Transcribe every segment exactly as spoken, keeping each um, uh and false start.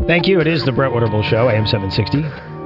Thank you. It is the Brett Winterble Show, A M seven sixty.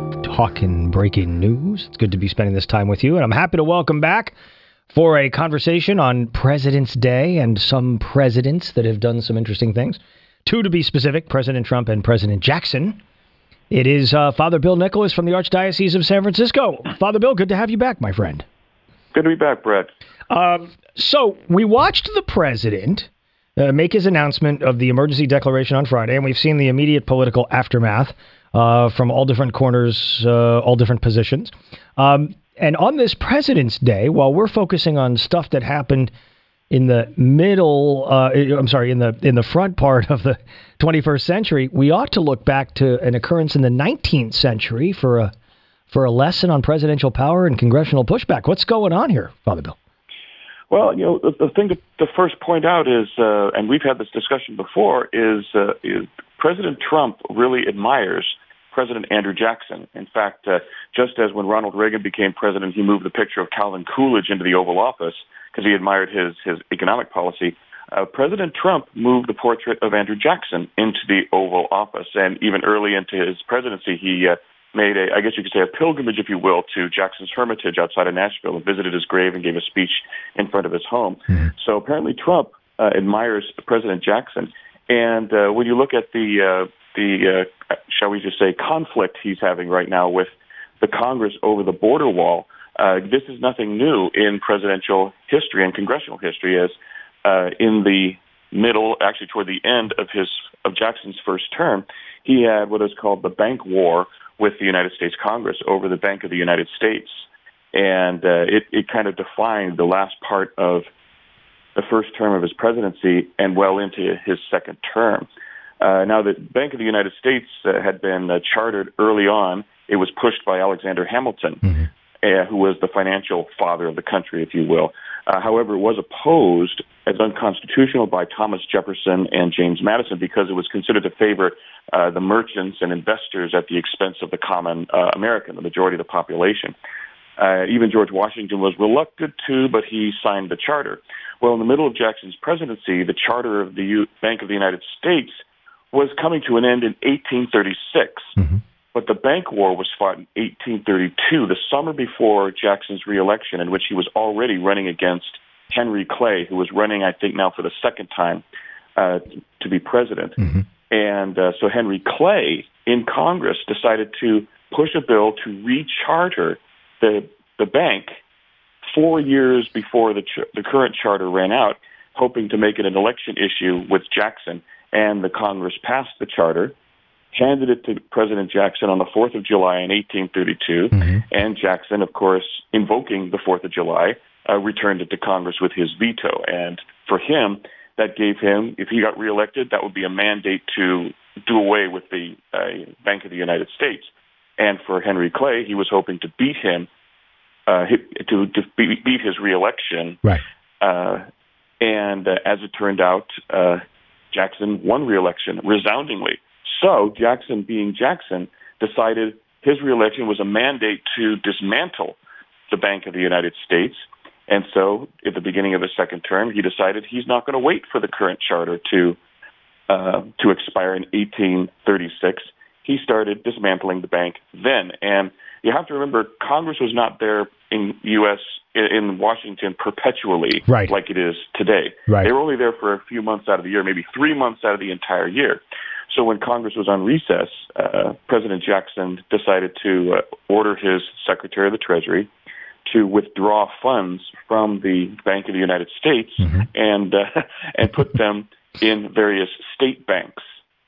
Talking breaking news. It's good to be spending this time with you, and I'm happy to welcome back for a conversation on President's Day and some presidents that have done some interesting things. Two to be specific, President Trump and President Jackson. It is uh, Father Bill Nicholas from the Archdiocese of San Francisco. Father Bill, good to have you back, my friend. Good to be back, Brett. Um, so we watched the president uh, make his announcement of the emergency declaration on Friday, and we've seen the immediate political aftermath uh, from all different corners, uh, all different positions. Um, and on this President's Day, while we're focusing on stuff that happened in the middle, uh, I'm sorry, in the in the front part of the twenty-first century, we ought to look back to an occurrence in the nineteenth century for a for a lesson on presidential power and congressional pushback. What's going on here, Father Bill? Well, you know, the, the thing to, to first point out is, uh, and we've had this discussion before, is, uh, is President Trump really admires President Andrew Jackson. In fact, uh, just as when Ronald Reagan became president, he moved the picture of Calvin Coolidge into the Oval Office because he admired his, his economic policy. Uh, President Trump moved the portrait of Andrew Jackson into the Oval Office. And even early into his presidency, he uh, made a, I guess you could say, a pilgrimage, if you will, to Jackson's Hermitage outside of Nashville and visited his grave and gave a speech in front of his home. Mm-hmm. So apparently Trump uh, admires President Jackson. And uh, when you look at the, uh, the uh, shall we just say, conflict he's having right now with the Congress over the border wall, uh, this is nothing new in presidential history and congressional history, as uh, in the middle, actually toward the end of his of Jackson's first term, he had what is called the bank war with the United States Congress over the Bank of the United States. And uh, it, it kind of defined the last part of the first term of his presidency and well into his second term. Uh, now, the Bank of the United States uh, had been uh, chartered early on. It was pushed by Alexander Hamilton, mm-hmm. uh, who was the financial father of the country, if you will. Uh, however, it was opposed as unconstitutional by Thomas Jefferson and James Madison because it was considered to favor uh, the merchants and investors at the expense of the common uh, American, the majority of the population. Uh, even George Washington was reluctant to, but he signed the charter. Well, in the middle of Jackson's presidency, the charter of the U- Bank of the United States was coming to an end in eighteen thirty-six. Mm-hmm. But the bank war was fought in eighteen thirty-two, the summer before Jackson's reelection, in which he was already running against Henry Clay, who was running, I think, now for the second time uh, to be president. Mm-hmm. And uh, so Henry Clay in Congress decided to push a bill to recharter the the bank four years before the ch- the current charter ran out, hoping to make it an election issue with Jackson. And the Congress passed the charter, handed it to President Jackson on the fourth of July in eighteen thirty-two, mm-hmm. and Jackson, of course, invoking the fourth of July, uh, returned it to Congress with his veto. And for him, that gave him, if he got reelected, that would be a mandate to do away with the uh, Bank of the United States. And for Henry Clay, he was hoping to beat him, uh, to, to beat his reelection. Right. Uh, and uh, as it turned out, uh, Jackson won reelection resoundingly. So Jackson, being Jackson, decided his reelection was a mandate to dismantle the Bank of the United States. And so at the beginning of his second term, he decided he's not going to wait for the current charter to uh, to expire in eighteen thirty-six. He started dismantling the bank then. And you have to remember, Congress was not there in U S in Washington perpetually, right, like it is today. Right. They were only there for a few months out of the year, maybe three months out of the entire year. So when Congress was on recess, uh, President Jackson decided to uh, order his Secretary of the Treasury to withdraw funds from the Bank of the United States mm-hmm. and uh, and put them in various state banks.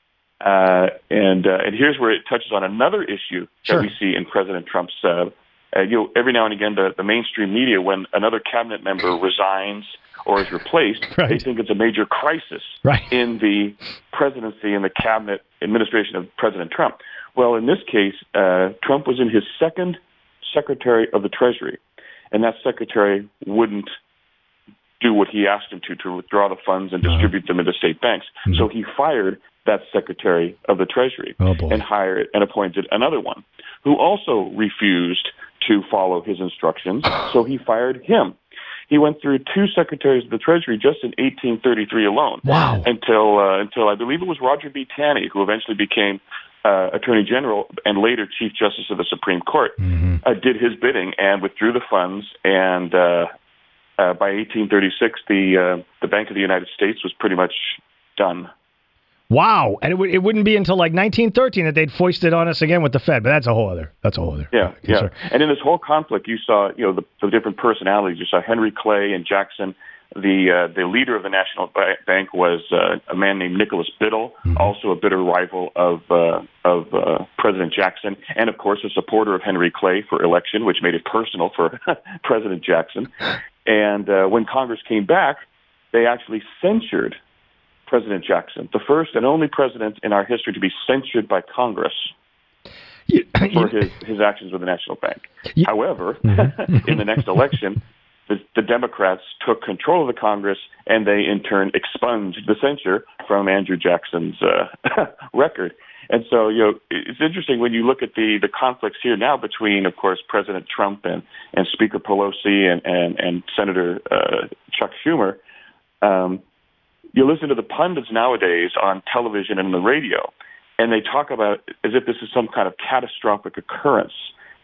Uh, and uh, and here's where it touches on another issue sure. that we see in President Trump's. Uh, uh, you know, every now and again, the, the mainstream media, when another cabinet member resigns or is replaced, right. they think it's a major crisis right. in the presidency and the cabinet administration of President Trump. Well, in this case, uh, Trump was in his second Secretary of the Treasury, and that secretary wouldn't do what he asked him to, to withdraw the funds and distribute them into state banks. Mm-hmm. So he fired that Secretary of the Treasury oh, boy. and hired and appointed another one who also refused to follow his instructions, so he fired him. he went through two secretaries of the Treasury just in eighteen thirty-three alone. Wow. Until uh, until I believe it was Roger B. Taney, who eventually became uh, Attorney General and later Chief Justice of the Supreme Court, mm-hmm. uh, did his bidding and withdrew the funds. And uh, uh, by eighteen thirty-six, the uh, the Bank of the United States was pretty much done. Wow, and it, w- it wouldn't be until like nineteen thirteen that they'd foist it on us again with the Fed, but that's a whole other. That's a whole other. Yeah, yeah. And in this whole conflict, you saw, you know, the, the different personalities. You saw Henry Clay and Jackson. The uh, the leader of the National Bank was uh, a man named Nicholas Biddle, mm-hmm. also a bitter rival of uh, of uh, President Jackson, and of course a supporter of Henry Clay for election, which made it personal for President Jackson. And uh, when Congress came back, they actually censured President Jackson, the first and only president in our history to be censured by Congress you, for his, his actions with the National Bank. You, However, mm-hmm. in the next election, the, the Democrats took control of the Congress, and they in turn expunged the censure from Andrew Jackson's uh, record. And so, you know, it's interesting when you look at the, the conflicts here now between, of course, President Trump and, and Speaker Pelosi and, and, and Senator uh, Chuck Schumer. Um, You listen to the pundits nowadays on television and the radio, and they talk about it as if this is some kind of catastrophic occurrence.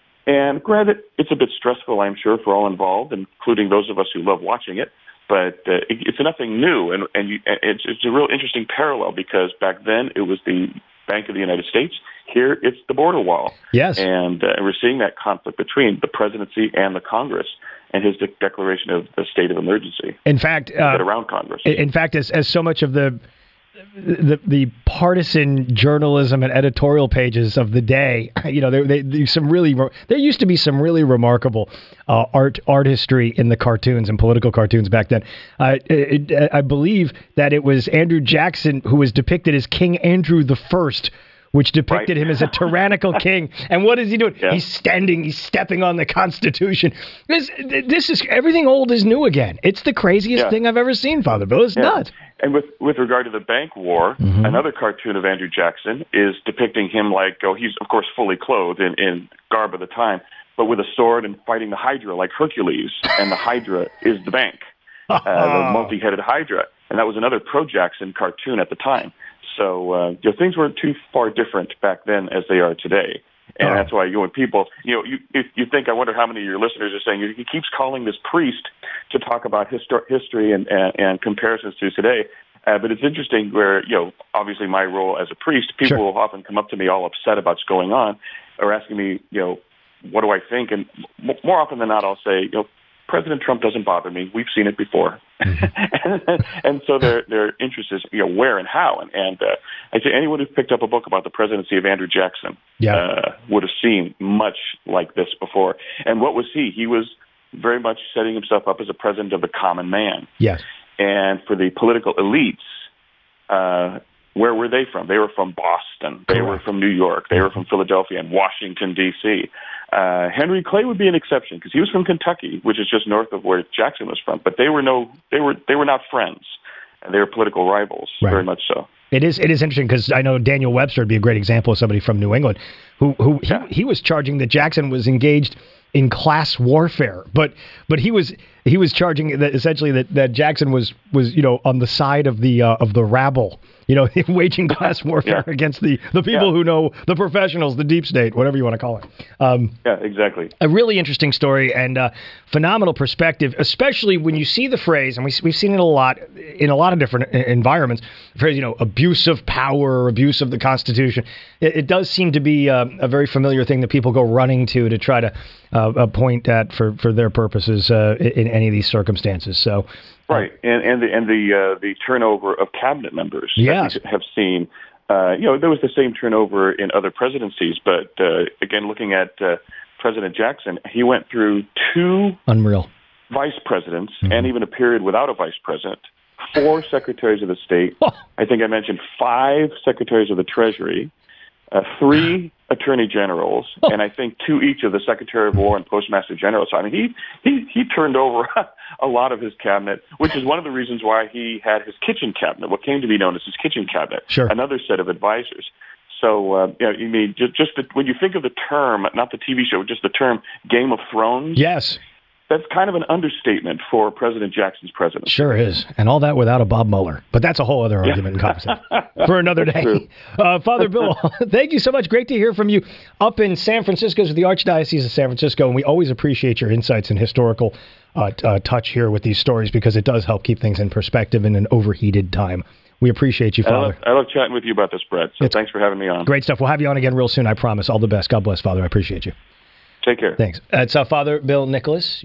And granted, it's a bit stressful, I'm sure, for all involved, including those of us who love watching it. But uh, it, it's nothing new, and, and you, it's, it's a real interesting parallel because back then it was the Bank of the United States. Here it's the border wall. Yes. And uh, we're seeing that conflict between the presidency and the Congress and his de- declaration of the state of emergency. In fact, uh, around Congress. In fact, as, as so much of the, the the partisan journalism and editorial pages of the day, you know, they, they, some really there used to be some really remarkable uh, art art history in the cartoons and political cartoons back then. Uh, it, it, I believe that it was Andrew Jackson who was depicted as King Andrew the First, which depicted right. him as a tyrannical king. And what is he doing? Yeah. He's standing, he's stepping on the Constitution. This this is, everything old is new again. It's the craziest yeah. thing I've ever seen, Father Bill. It's yeah. nuts. And with, with regard to the bank war, mm-hmm. another cartoon of Andrew Jackson is depicting him like, oh, he's, of course, fully clothed in, in garb of the time, but with a sword and fighting the Hydra like Hercules. And the Hydra is the bank, uh, the multi-headed Hydra. And that was another pro-Jackson cartoon at the time. So uh, you know, things weren't too far different back then as they are today. And oh. that's why, you know, when people, you know, you if you think, I wonder how many of your listeners are saying, he keeps calling this priest to talk about histor- history and, and, and comparisons to today. Uh, but it's interesting where, you know, obviously my role as a priest, people sure. will often come up to me all upset about what's going on or asking me, you know, what do I think? And m- more often than not, I'll say, you know, President Trump doesn't bother me. We've seen it before. Mm-hmm. and, and so their their interest is, you know, where and how. And, and uh, I say anyone who's picked up a book about the presidency of Andrew Jackson yeah. uh, would have seen much like this before. And what was he? He was very much setting himself up as a president of the common man. Yes. And for the political elites, uh, where were they from? They were from Boston. They Correct. were from New York. They were from Philadelphia and Washington, D C Uh, Henry Clay would be an exception because he was from Kentucky, which is just north of where Jackson was from. But they were no, they were they were not friends. They were political rivals, right. very much so. It is it is interesting because I know Daniel Webster would be a great example of somebody from New England who who yeah. he, he was charging that Jackson was engaged in class warfare, but but he was he was charging that essentially that, that Jackson was was you know on the side of the uh, of the rabble, you know, waging class warfare yeah. against the, the people yeah. who know the professionals, the deep state, whatever you want to call it. Um, yeah, exactly. A really interesting story and uh, phenomenal perspective, especially when you see the phrase, and we, we've seen it a lot in a lot of different environments, the phrase, you know, abuse of power, abuse of the Constitution. It, it does seem to be uh, a very familiar thing that people go running to to try to uh, point at for, for their purposes uh, in any of these circumstances. So. Right, and and the and the uh, the turnover of cabinet members yes. that we have seen. Uh, you know, there was the same turnover in other presidencies, but uh, again, looking at uh, President Jackson, he went through two unreal vice presidents, mm-hmm. and even a period without a vice president. Four secretaries of the state. Oh. I think I mentioned five secretaries of the Treasury, uh, three attorney generals, oh. and I think two each of the Secretary of War and Postmaster General. So I mean, he he he turned over a lot of his cabinet, which is one of the reasons why he had his kitchen cabinet, what came to be known as his kitchen cabinet, sure. another set of advisors. So, uh, you know, you mean just, just the, when you think of the term, not the T V show, just the term Game of Thrones. Yes. that's kind of an understatement for President Jackson's presidency. Sure is. And all that without a Bob Mueller. But that's a whole other argument and conversation for another day. Uh, Father Bill, thank you so much. Great to hear from you up in San Francisco, the Archdiocese of San Francisco. And we always appreciate your insights and historical uh, t- uh, touch here with these stories because it does help keep things in perspective in an overheated time. We appreciate you, Father. I love, I love chatting with you about this, Brett. So it's thanks for having me on. Great stuff. We'll have you on again real soon, I promise. All the best. God bless, Father. I appreciate you. Take care. Thanks. It's uh, Father Bill Nicholas.